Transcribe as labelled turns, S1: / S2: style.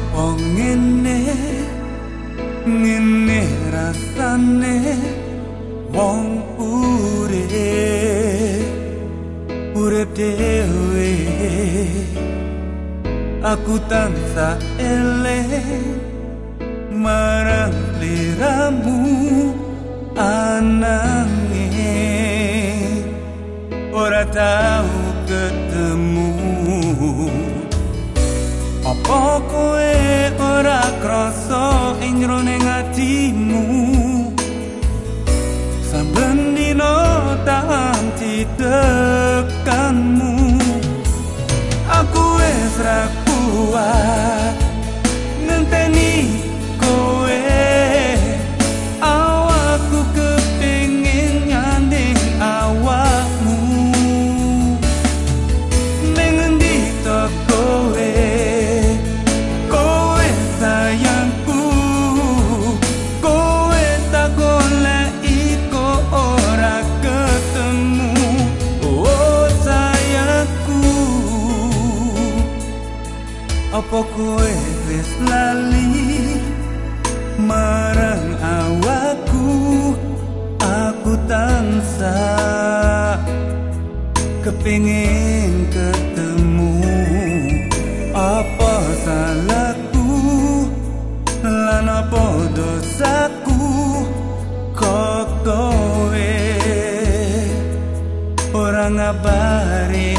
S1: Oh ngene ngene rasane wong urip dhewe aku tansah eling marang liramu ananging ora tau ketemu. Apa kowe ora krasa ing jroning atimu saben dina tanti tekanmu aku wis ra kuat ngenteni kowe awakku kepengin nyanding awakmu ning endi to kowe sayangku kowe tak goleki kok ora ketemu. Oh sayangku apa kowe wis lali marang awakku aku tansah kepengin ketemu. Apa salahku lan apa dosaku kok kowe ora ngabari